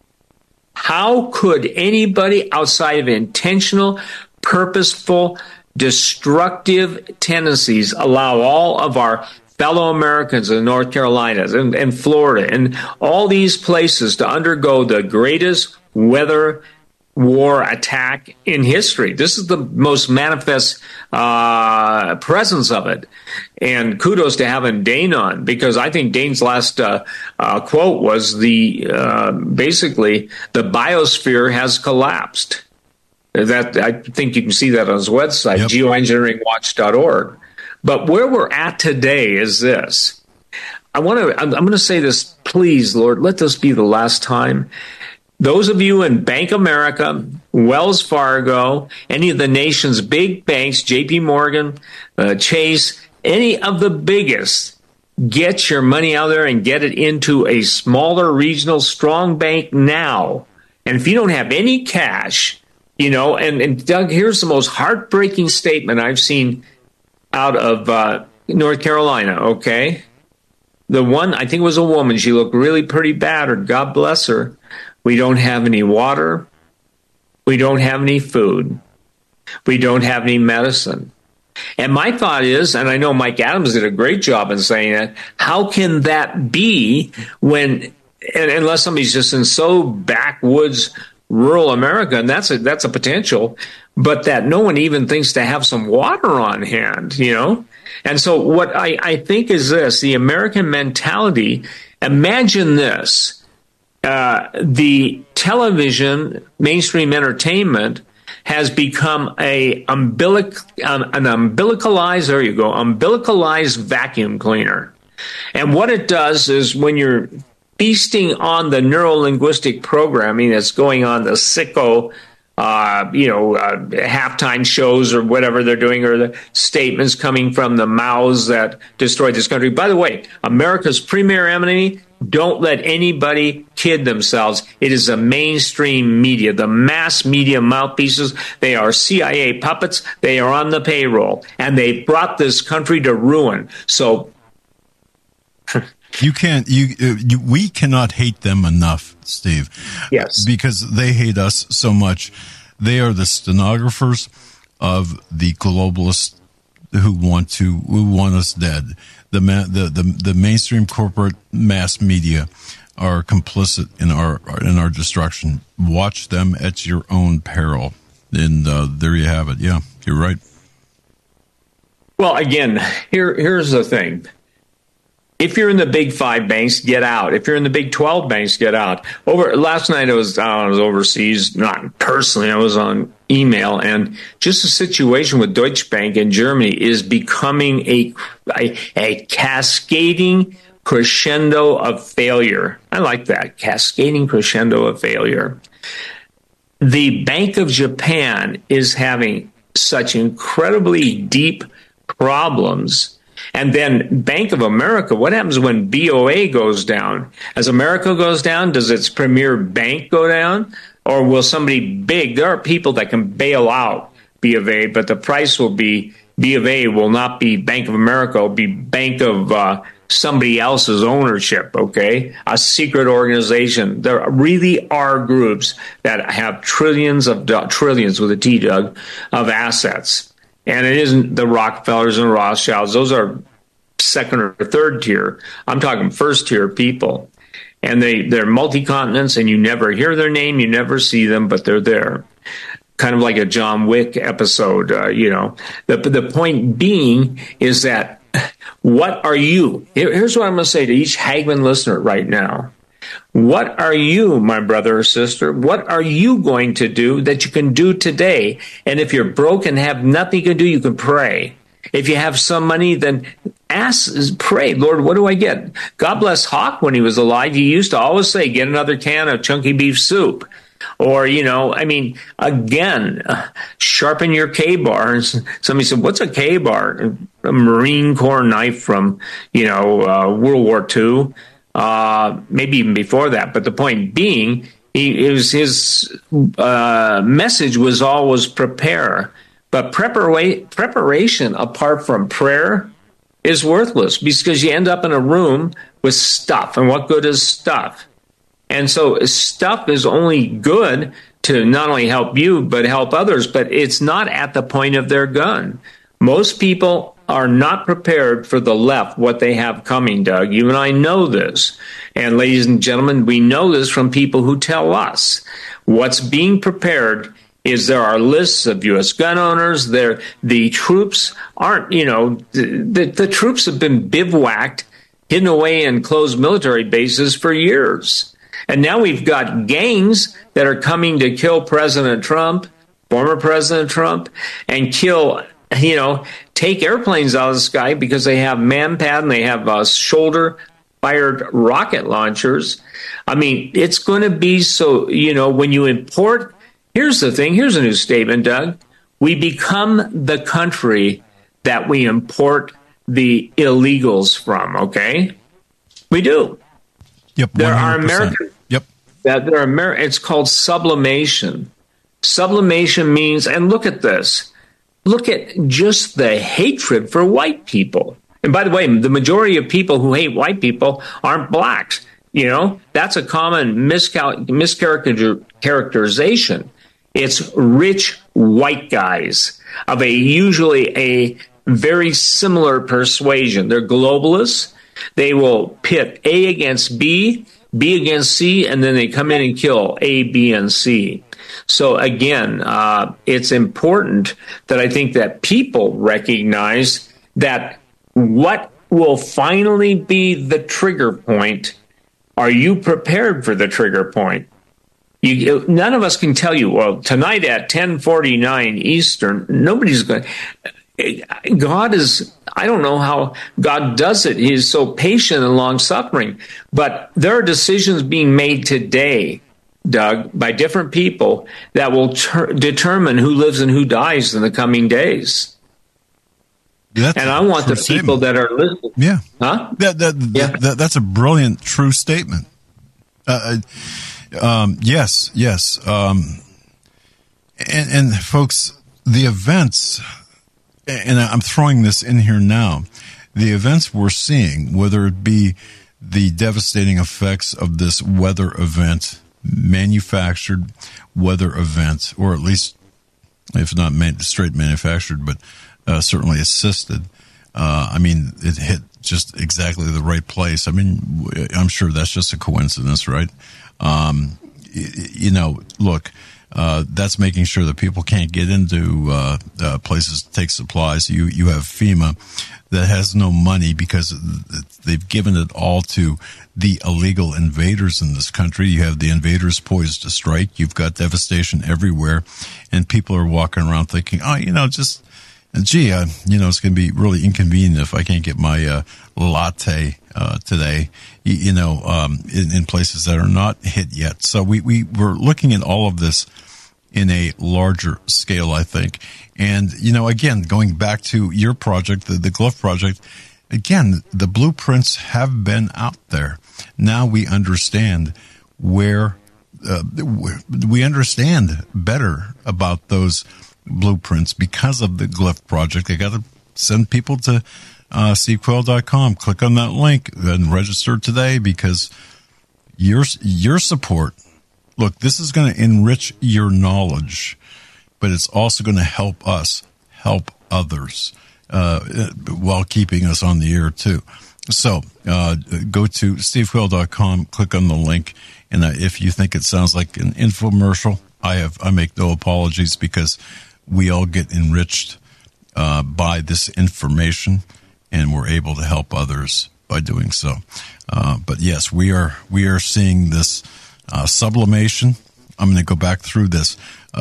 How could anybody outside of intentional, purposeful, destructive tendencies allow all of our fellow Americans in North Carolina and Florida and all these places to undergo the greatest weather war attack in history? This is the most manifest presence of it. And kudos to having Dane on, because I think Dane's last quote was basically the biosphere has collapsed. That I think you can see that on his website, yep. geoengineeringwatch.org. But where we're at today is this. I'm going to say this, please, Lord, let this be the last time. Those of you in Bank of America, Wells Fargo, any of the nation's big banks, JP Morgan, Chase, any of the biggest, get your money out there and get it into a smaller regional strong bank now. And if you don't have any cash, and Doug, here's the most heartbreaking statement I've seen out of North Carolina, okay? The one, I think it was a woman, she looked really pretty battered, God bless her. We don't have any water. We don't have any food. We don't have any medicine. And my thought is, and I know Mike Adams did a great job in saying that, how can that be when, unless somebody's just in so backwoods rural America, and that's a potential, but that no one even thinks to have some water on hand, And so what I think is this, the American mentality, imagine this, the television, mainstream entertainment, has become an umbilicalized vacuum cleaner. And what it does is when you're feasting on the neuro-linguistic programming that's going on, the sicko, halftime shows or whatever they're doing, or the statements coming from the mouths that destroyed this country. By the way, America's premier enemy, don't let anybody kid themselves. It is the mainstream media, the mass media mouthpieces. They are CIA puppets. They are on the payroll, and they brought this country to ruin. So we cannot hate them enough, Steve. Yes. Because they hate us so much. They are the stenographers of the globalists who want us dead. The mainstream corporate mass media are complicit in our destruction. Watch them at your own peril. And there you have it. Yeah, you're right. Well, again, here's the thing. If you're in the big 5 banks, get out. If you're in the big 12 banks, get out. Last night I was overseas, not personally, I was on email, and just the situation with Deutsche Bank in Germany is becoming a cascading crescendo of failure. I like that, cascading crescendo of failure. The Bank of Japan is having such incredibly deep problems. And then Bank of America, what happens when BOA goes down? As America goes down, does its premier bank go down? Or will somebody big, there are people that can bail out B of A, but the price will be, B of A will not be Bank of America, it will be Bank of somebody else's ownership, okay? A secret organization. There really are groups that have trillions with a T, Doug, of assets. And it isn't the Rockefellers and Rothschilds. Those are second or third tier. I'm talking first tier people. And they're multi-continents, and you never hear their name, you never see them, but they're there. Kind of like a John Wick episode, The point being is that what are you? Here's what I'm going to say to each Hagmann listener right now. What are you, my brother or sister? What are you going to do that you can do today? And if you're broke and have nothing to do, you can pray. If you have some money, then pray, Lord, what do I get? God bless Hawk when he was alive. He used to always say, get another can of chunky beef soup. Or, again, sharpen your K-bar. Somebody said, what's a K-bar? A Marine Corps knife from, World War II. Maybe even before that. But the point being, his message was always prepare. But preparation apart from prayer is worthless because you end up in a room with stuff. And what good is stuff? And so stuff is only good to not only help you, but help others. But it's not at the point of their gun. Most people are not prepared for the left, what they have coming, Doug. You and I know this. And ladies and gentlemen, we know this from people who tell us. What's being prepared is there are lists of U.S. gun owners. The troops aren't, the troops have been bivouacked, hidden away in closed military bases for years. And now we've got gangs that are coming to kill President Trump, former President Trump, and kill, take airplanes out of the sky because they have MANPAD and they have shoulder-fired rocket launchers. I mean, it's going to be so, when you import. Here's the thing. Here's a new statement, Doug. We become the country that we import the illegals from, okay? We do. Yep. 100%. There are American. Yep. It's called sublimation. Sublimation means, and look at this. Look at just the hatred for white people. And by the way, the majority of people who hate white people aren't blacks. That's a common mischaracterization. It's rich white guys of usually a very similar persuasion. They're globalists. They will pit A against B, B against C, and then they come in and kill A, B, and C. So again, it's important that I think that people recognize that what will finally be the trigger point. Are you prepared for the trigger point? None of us can tell you, well, tonight at 10:49 Eastern, nobody's going. God is, I don't know how God does it. He is so patient and long-suffering. But there are decisions being made today, Doug, by different people that will determine who lives and who dies in the coming days. And I want the people that are listening. Yeah. Huh? That's a brilliant, true statement. Yes. And folks, the events, and I'm throwing this in here now, the events we're seeing, whether it be the devastating effects of this weather event, manufactured weather event, or at least, if not straight manufactured, but certainly assisted. It hit just exactly the right place. I'm sure that's just a coincidence, right? Look, that's making sure that people can't get into places to take supplies. You have FEMA that has no money because they've given it all to the illegal invaders in this country. You have the invaders poised to strike. You've got devastation everywhere, and people are walking around thinking, it's going to be really inconvenient if I can't get my latte today, in places that are not hit yet. So we're looking at all of this in a larger scale, I think. And, again, going back to your project, the Glove Project, again, the blueprints have been out there. Now we understand we understand better about those blueprints because of the Glyph Project. I got to send people to stevequayle.com. Click on that link and register today because your support, look, this is going to enrich your knowledge, but it's also going to help us help others while keeping us on the air too. So go to stevequayle.com, click on the link, and if you think it sounds like an infomercial, I make no apologies because we all get enriched by this information, and we're able to help others by doing so. But yes, we are seeing this sublimation. I'm going to go back through this.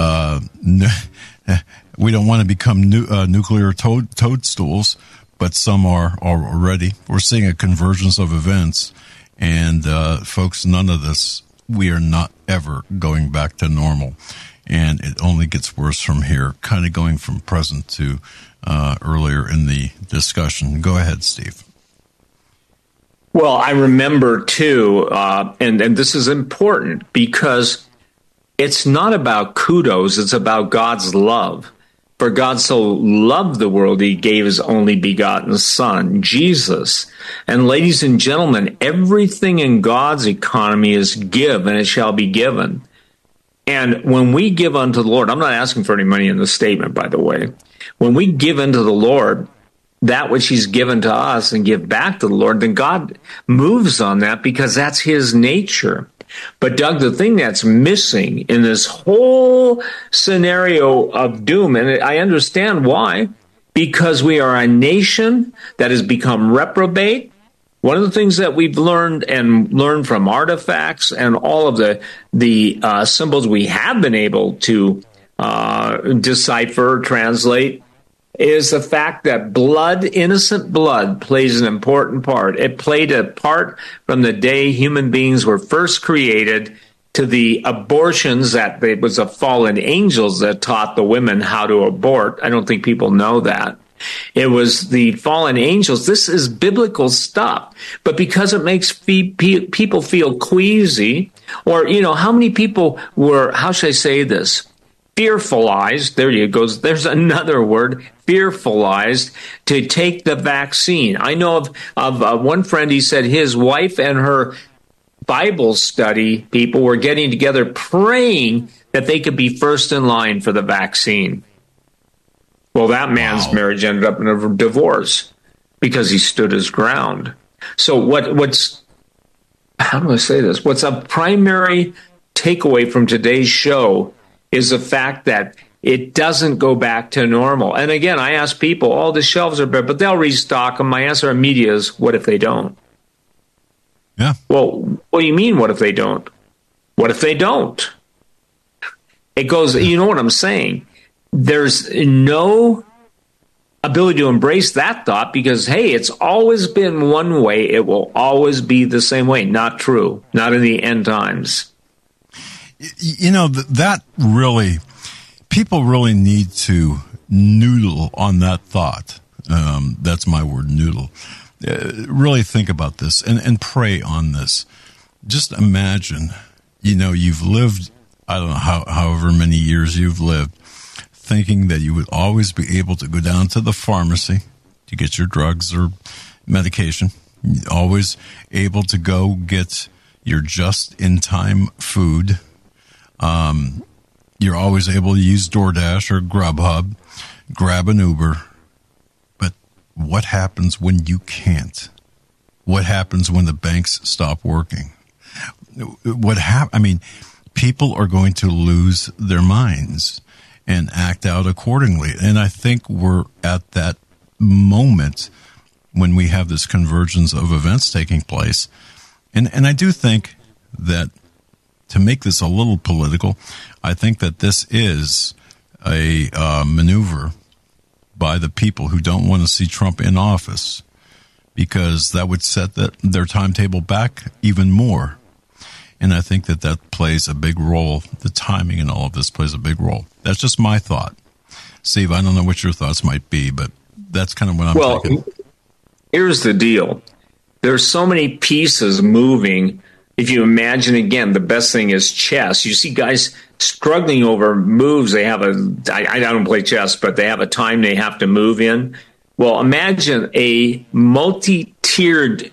We don't want to become nuclear toadstools, but some are already. We're seeing a convergence of events, and folks, none of this. We are not ever going back to normal. And it only gets worse from here, kind of going from present to earlier in the discussion. Go ahead, Steve. Well, I remember, too, and this is important because it's not about kudos. It's about God's love. For God so loved the world, he gave his only begotten Son, Jesus. And ladies and gentlemen, everything in God's economy is give, and it shall be given. And when we give unto the Lord, I'm not asking for any money in this statement, by the way. When we give unto the Lord that which he's given to us and give back to the Lord, then God moves on that because that's his nature. But Doug, the thing that's missing in this whole scenario of doom, and I understand why, because we are a nation that has become reprobate. One of the things that we've learned from artifacts and all of the symbols we have been able to decipher, translate, is the fact that blood, innocent blood, plays an important part. It played a part from the day human beings were first created to the abortions that it was the fallen angels that taught the women how to abort. I don't think people know that. It was the fallen angels. This is biblical stuff. But because it makes people feel queasy, or, how many people were, how should I say this? Fearfulized, there you go, there's another word, fearfulized, to take the vaccine. I know of one friend, he said his wife and her Bible study people were getting together praying that they could be first in line for the vaccine. Well, that man's marriage ended up in a divorce because he stood his ground. So how do I say this? What's a primary takeaway from today's show is the fact that it doesn't go back to normal. And again, I ask people, the shelves are bare, but they'll restock them. My answer immediately is, what if they don't? Yeah. Well, what do you mean, what if they don't? What if they don't? It goes, you know what I'm saying? There's no ability to embrace that thought because, hey, it's always been one way. It will always be the same way. Not true. Not in the end times. You know, that really, people really need to noodle on that thought. That's my word, noodle. Really think about this and pray on this. Just imagine, you know, you've lived, I don't know, however many years you've lived, thinking that you would always be able to go down to the pharmacy to get your drugs or medication, always able to go get your just-in-time food. You're always able to use DoorDash or Grubhub, grab an Uber. But what happens when you can't? What happens when the banks stop working? I mean, people are going to lose their minds and act out accordingly. And I think we're at that moment when we have this convergence of events taking place. And I do think that, to make this a little political, I think that this is a maneuver by the people who don't want to see Trump in office, because that would set their timetable back even more. And I think that plays a big role. The timing in all of this plays a big role. That's just my thought. Steve, I don't know what your thoughts might be, but that's kind of what I'm thinking. Here's the deal. There's so many pieces moving. If you imagine, again, the best thing is chess. You see guys struggling over moves. They have I don't play chess, but they have a time they have to move in. Well, imagine a multi-tiered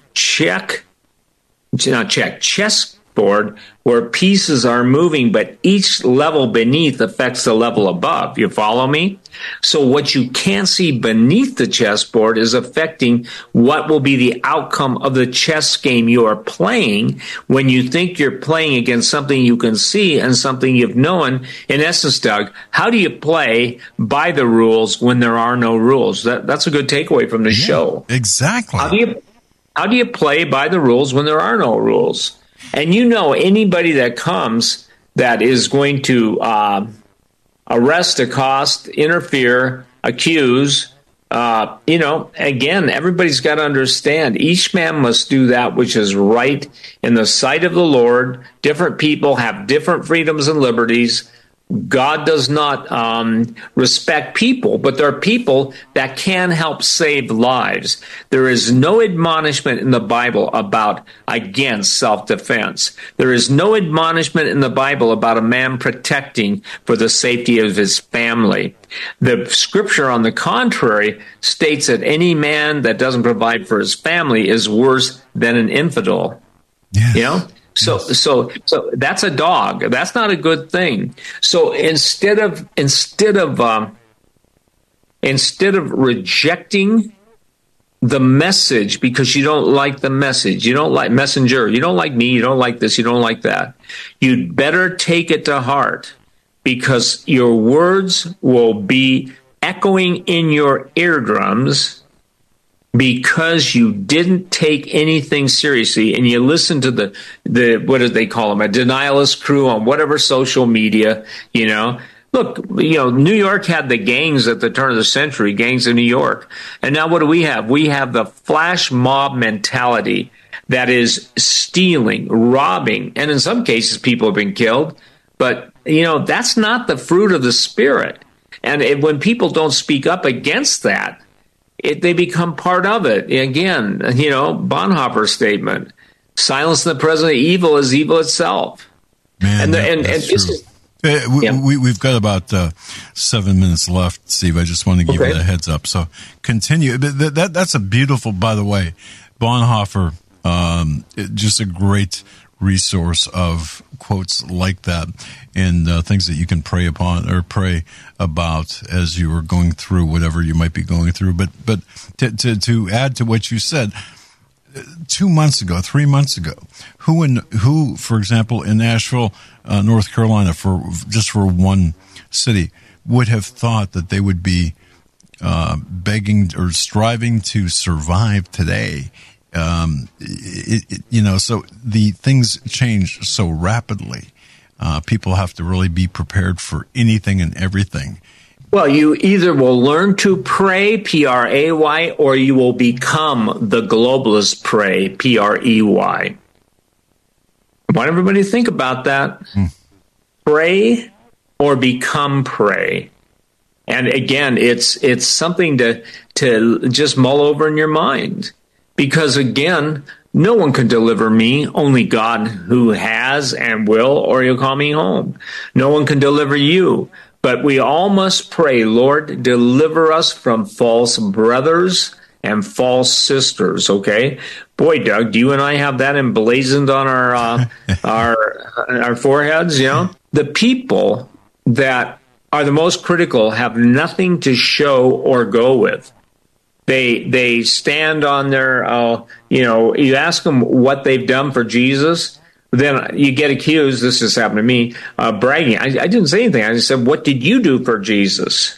chessboard where pieces are moving, but each level beneath affects the level above. You follow me? So what you can't see beneath the chessboard is affecting what will be the outcome of the chess game you are playing when you think you're playing against something you can see and something you've known. In essence, Doug, how do you play by the rules when there are no rules? That's a good takeaway from the show. Exactly. How do you play by the rules when there are no rules? And you know, anybody that comes that is going to arrest, accost, interfere, accuse, again, everybody's got to understand each man must do that which is right in the sight of the Lord. Different people have different freedoms and liberties. God does not respect people, but there are people that can help save lives. There is no admonishment in the Bible about against self-defense. There is no admonishment in the Bible about a man protecting for the safety of his family. The scripture, on the contrary, states that any man that doesn't provide for his family is worse than an infidel. Yes. You know? So that's a dog. That's not a good thing. So instead of rejecting the message because you don't like the message, you don't like messenger, you don't like me, you don't like this, you don't like that, you'd better take it to heart, because your words will be echoing in your eardrums because you didn't take anything seriously and you listen to the what do they call them, a denialist crew on whatever social media, you know. Look, you know, New York had the gangs at the turn of the century, gangs in New York. And now what do we have? We have the flash mob mentality that is stealing, robbing, and in some cases people have been killed. But, you know, that's not the fruit of the Spirit. And when people don't speak up against that, they become part of it. Again, you know, Bonhoeffer's statement, silence in the presence of evil is evil itself. Man, that's true. We've got about 7 minutes left, Steve. I just want to give you that heads up. So continue. That's a beautiful, by the way, Bonhoeffer, just a great resource of quotes like that and things that you can pray upon or pray about as you are going through whatever you might be going through. But to add to what you said, 2 months ago, 3 months ago, who, for example, in Nashville, North Carolina, for one city, would have thought that they would be begging or striving to survive today? So the things change so rapidly. people have to really be prepared for anything and everything. Well, you either will learn to pray, P-R-A-Y, or you will become the globalist pray, P-R-E-Y. I want everybody to think about that. Pray or become pray. And again, it's something to just mull over in your mind. Because again, no one can deliver me, only God who has and will, or he'll call me home. No one can deliver you. But we all must pray, Lord, deliver us from false brothers and false sisters, okay? Boy, Doug, do you and I have that emblazoned on our foreheads, you know? The people that are the most critical have nothing to show or go with. They stand on their, you ask them what they've done for Jesus, then you get accused, this has happened to me, bragging. I didn't say anything. I just said, what did you do for Jesus?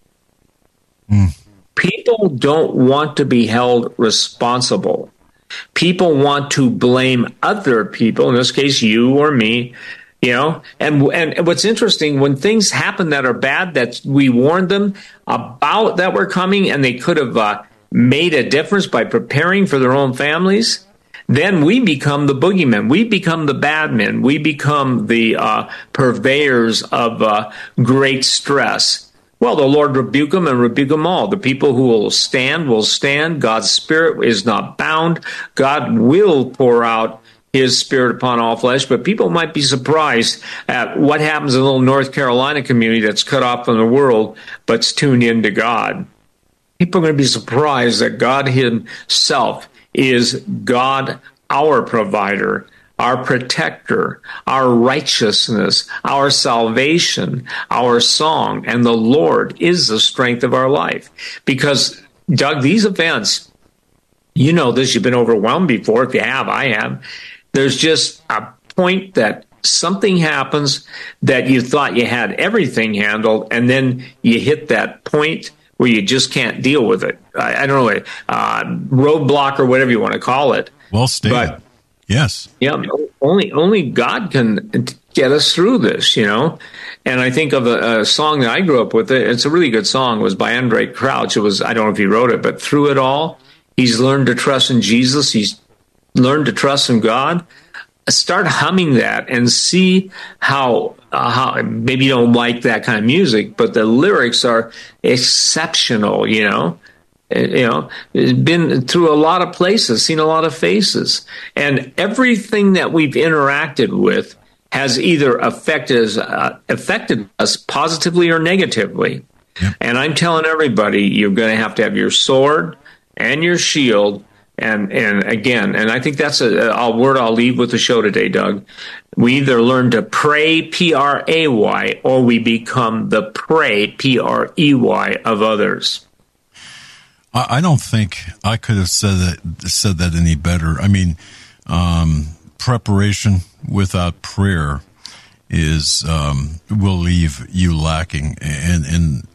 People don't want to be held responsible. People want to blame other people, in this case, you or me, you know. And what's interesting, when things happen that are bad, that we warned them about that were coming, and they could have made a difference by preparing for their own families, then we become the boogeymen. We become the bad men. We become the purveyors of great stress. Well, the Lord rebuke them and rebuke them all. The people who will stand. God's Spirit is not bound. God will pour out his Spirit upon all flesh, but people might be surprised at what happens in a little North Carolina community that's cut off from the world, but's tuned into God. People are going to be surprised that God himself is God, our provider, our protector, our righteousness, our salvation, our song, and the Lord is the strength of our life. Because, Doug, these events, you know this, you've been overwhelmed before. If you have, I have. There's just a point that something happens that you thought you had everything handled, and then you hit that point where you just can't deal with it. I don't know, roadblock or whatever you want to call it. Well stated. But, yes. Yeah, only God can get us through this, you know. And I think of a song that I grew up with. It's a really good song. It was by Andre Crouch. It was, I don't know if he wrote it, but through it all, he's learned to trust in Jesus. He's learned to trust in God. Start humming that and see how maybe you don't like that kind of music, but the lyrics are exceptional. Been through a lot of places, seen a lot of faces, and everything that we've interacted with has either affected us positively or negatively. Yep. And I'm telling everybody, you're going to have your sword and your shield. And again, and I think that's a word I'll leave with the show today, Doug. We either learn to pray, P-R-A-Y, or we become the prey, P-R-E-Y, of others. I don't think I could have said that any better. I mean, preparation without prayer will leave you lacking. And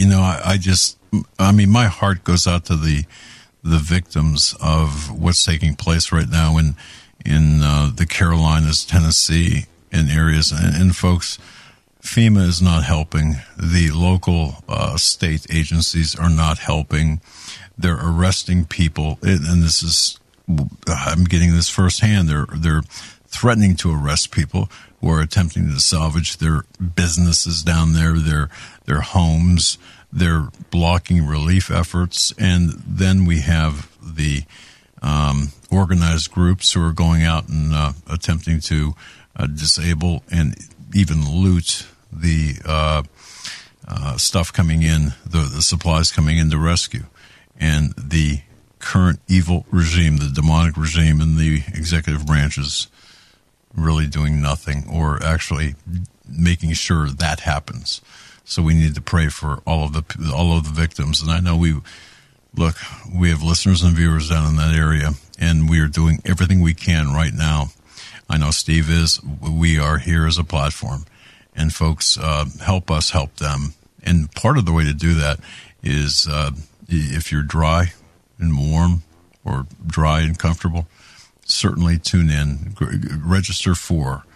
my heart goes out to the victims of what's taking place right now in the Carolinas, Tennessee, and areas. And folks, FEMA is not helping. The local state agencies are not helping. They're arresting people, and this is, I'm getting this firsthand. They're threatening to arrest people who are attempting to salvage their businesses down there, their homes. They're blocking relief efforts, and then we have the organized groups who are going out and attempting to disable and even loot the stuff coming in, the supplies coming in to rescue. And the current evil regime, the demonic regime in the executive branch is really doing nothing, or actually making sure that happens. So we need to pray for all of the victims. And I know we have listeners and viewers down in that area, and we are doing everything we can right now. I know Steve is. We are here as a platform, and folks, help us help them. And part of the way to do that is if you're dry and warm, or dry and comfortable, certainly tune in. Register for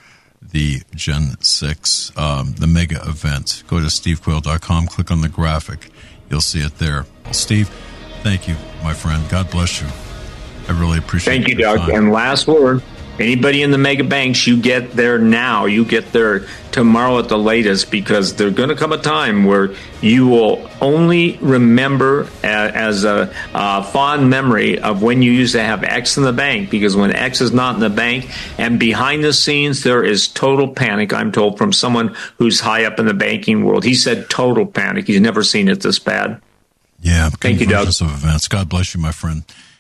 the Gen 6, the mega event. Go to stevequayle.com, click on the graphic. You'll see it there. Well, Steve, thank you, my friend. God bless you. I really appreciate it. Thank you, Doug. And last word, anybody in the mega banks, you get there now. You get there tomorrow at the latest, because there's going to come a time where you will only remember as a fond memory of when you used to have X in the bank, because when X is not in the bank and behind the scenes, there is total panic. I'm told from someone who's high up in the banking world. He said total panic. He's never seen it this bad. Yeah. Thank you, Doug. Of events. God bless you, my friend.